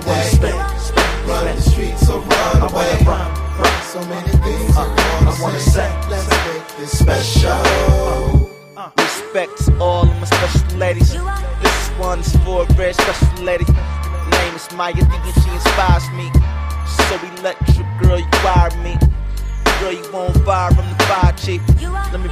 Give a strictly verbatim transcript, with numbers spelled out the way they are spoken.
wanna spend, spend, run the streets, so run away. I wanna run, run. So many things uh, I wanna say. Let's make this special. Uh, uh. Respect to all of my special ladies. This one's for a very special lady. Her name is Maya D and she inspires me. So electric, girl, you wire me. Girl, you won't fire, I'm the fire chief. Let me